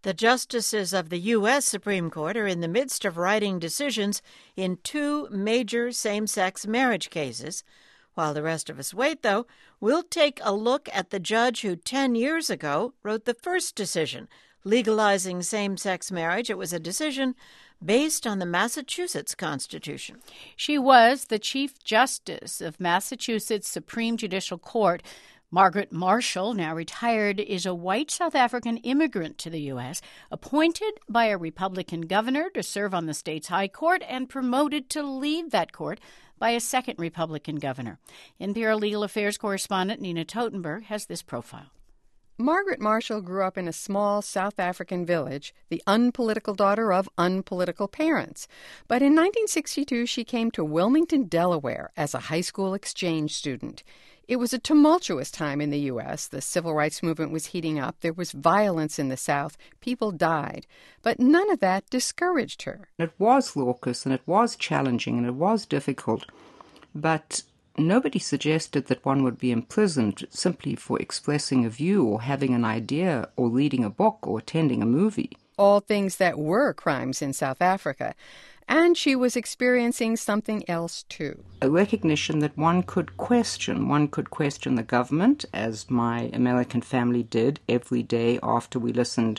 The justices of the U.S. Supreme Court are in the midst of writing decisions in two major same-sex marriage cases. While the rest of us wait, though, we'll take a look at the judge who 10 years ago wrote the first decision legalizing same-sex marriage. It was a decision based on the Massachusetts Constitution. She was the Chief Justice of Massachusetts Supreme Judicial Court. Margaret Marshall, now retired, is a white South African immigrant to the U.S., appointed by a Republican governor to serve on the state's high court and promoted to lead that court by a second Republican governor. NPR Legal Affairs correspondent Nina Totenberg has this profile. Margaret Marshall grew up in a small South African village, the unpolitical daughter of unpolitical parents. But in 1962, she came to Wilmington, Delaware, as a high school exchange student. It was a tumultuous time in the U.S. The civil rights movement was heating up. There was violence in the South. People died. But none of that discouraged her. It was raucous, and it was challenging, and it was difficult. But nobody suggested that one would be imprisoned simply for expressing a view or having an idea or reading a book or attending a movie. All things that were crimes in South Africa. And she was experiencing something else, too. A recognition that one could question the government, as my American family did every day after we listened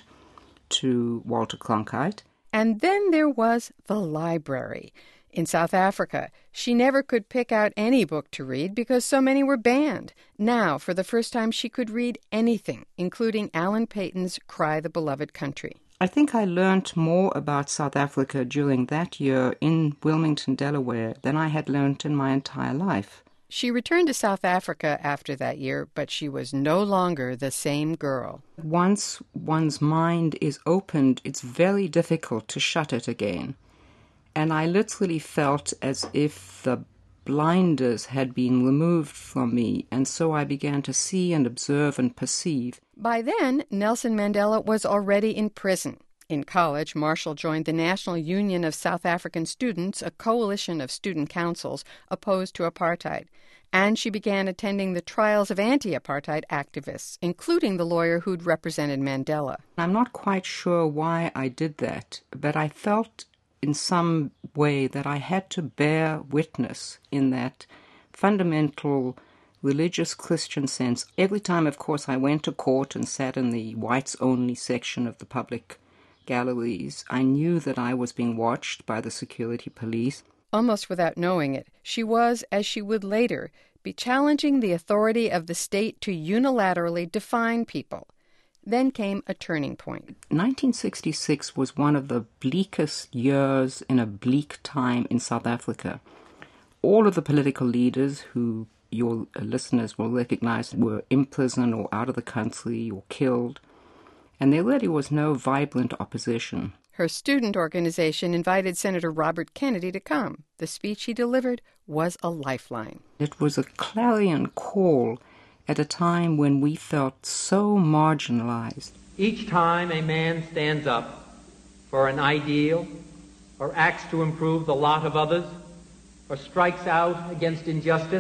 to Walter Cronkite. And then there was the library. In South Africa, she never could pick out any book to read because so many were banned. Now, for the first time, she could read anything, including Alan Paton's Cry the Beloved Country. I think I learned more about South Africa during that year in Wilmington, Delaware, than I had learned in my entire life. She returned to South Africa after that year, but she was no longer the same girl. Once one's mind is opened, it's very difficult to shut it again. And I literally felt as if the blinders had been removed from me, and so I began to see and observe and perceive. By then, Nelson Mandela was already in prison. In college, Marshall joined the National Union of South African Students, a coalition of student councils opposed to apartheid. And she began attending the trials of anti-apartheid activists, including the lawyer who'd represented Mandela. I'm not quite sure why I did that, but I felt in some way that I had to bear witness in that fundamental religious Christian sense. Every time, of course, I went to court and sat in the whites-only section of the public galleries, I knew that I was being watched by the security police. Almost without knowing it, she was, as she would later, be challenging the authority of the state to unilaterally define people. Then came a turning point. 1966 was one of the bleakest years in a bleak time in South Africa. All of the political leaders who your listeners will recognize were in prison or out of the country or killed, and there really was no vibrant opposition. Her student organization invited Senator Robert Kennedy to come. The speech he delivered was a lifeline. It was a clarion call at a time when we felt so marginalized. Each time a man stands up for an ideal or acts to improve the lot of others or strikes out against injustice,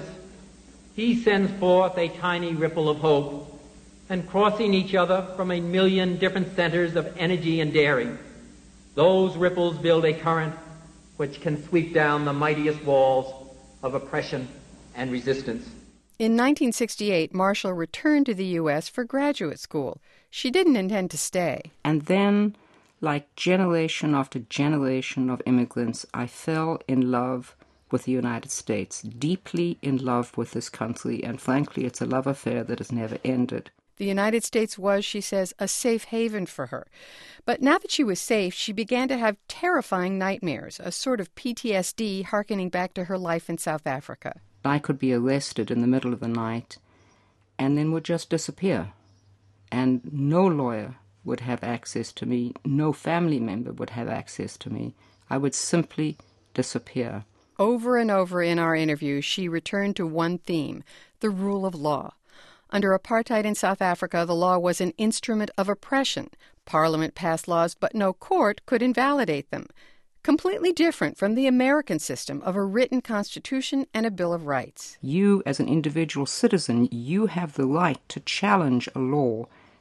he sends forth a tiny ripple of hope, and crossing each other from a million different centers of energy and daring, those ripples build a current which can sweep down the mightiest walls of oppression and resistance. In 1968, Marshall returned to the U.S. for graduate school. She didn't intend to stay. And then, like generation after generation of immigrants, I fell in love with the United States, deeply in love with this country, and frankly, it's a love affair that has never ended. The United States was, she says, a safe haven for her. But now that she was safe, she began to have terrifying nightmares, a sort of PTSD hearkening back to her life in South Africa. I could be arrested in the middle of the night and then would just disappear. And no lawyer would have access to me, no family member would have access to me. I would simply disappear. Over and over in our interview, she returned to one theme, the rule of law. Under apartheid in South Africa, the law was an instrument of oppression. Parliament passed laws, but no court could invalidate them. Completely different from the American system of a written constitution and a Bill of Rights. You, as an individual citizen, you have the right to challenge a law,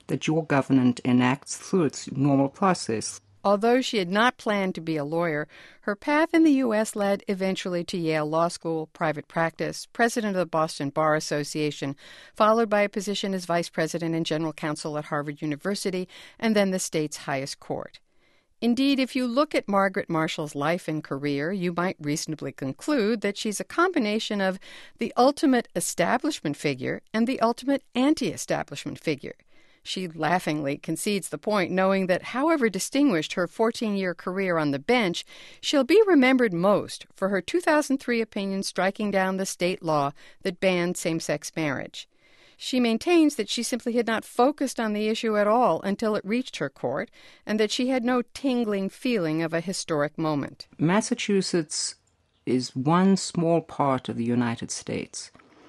that your government enacts through its normal process. Although she had not planned to be a lawyer, her path in the U.S. led eventually to Yale Law School, private practice, president of the Boston Bar Association, followed by a position as vice president and general counsel at Harvard University, and then the state's highest court. Indeed, if you look at Margaret Marshall's life and career, you might reasonably conclude that she's a combination of the ultimate establishment figure and the ultimate anti-establishment figure. She laughingly concedes the point, knowing that however distinguished her 14-year career on the bench, she'll be remembered most for her 2003 opinion striking down the state law that banned same-sex marriage. She maintains that she simply had not focused on the issue at all until it reached her court, and that she had no tingling feeling of a historic moment. Massachusetts is one small part of the United States.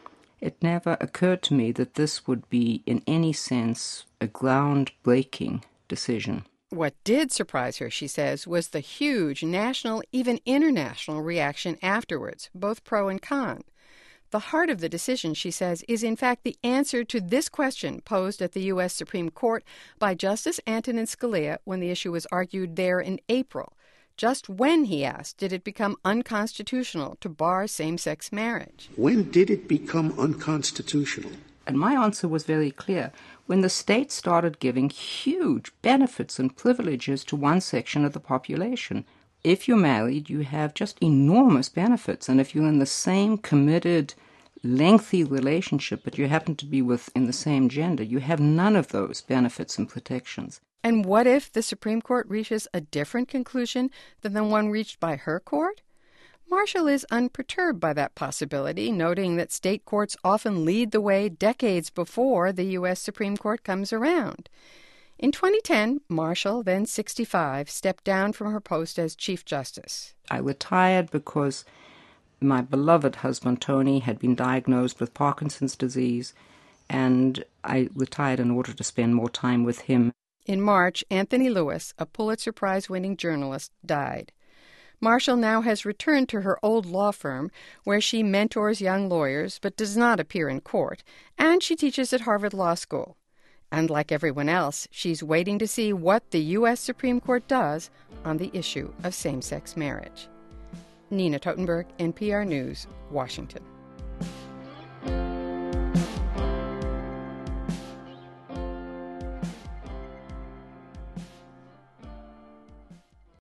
It never occurred to me that this would be, in any sense, a ground-breaking decision. What did surprise her, she says, was the huge national, even international reaction afterwards, both pro and con. The heart of the decision, she says, is in fact the answer to this question posed at the U.S. Supreme Court by Justice Antonin Scalia when the issue was argued there in April. Just when, he asked, did it become unconstitutional to bar same-sex marriage? When did it become unconstitutional? And my answer was very clear. When the state started giving huge benefits and privileges to one section of the population. If you're married, you have just enormous benefits. And if you're in the same committed, lengthy relationship, but you happen to be within the same gender, you have none of those benefits and protections. And what if the Supreme Court reaches a different conclusion than the one reached by her court? Marshall is unperturbed by that possibility, noting that state courts often lead the way decades before the U.S. Supreme Court comes around. In 2010, Marshall, then 65, stepped down from her post as Chief Justice. I retired because my beloved husband, Tony, had been diagnosed with Parkinson's disease, and I retired in order to spend more time with him. In March, Anthony Lewis, a Pulitzer Prize-winning journalist, died. Marshall now has returned to her old law firm, where she mentors young lawyers but does not appear in court, and she teaches at Harvard Law School. And like everyone else, she's waiting to see what the U.S. Supreme Court does on the issue of same-sex marriage. Nina Totenberg, NPR News, Washington.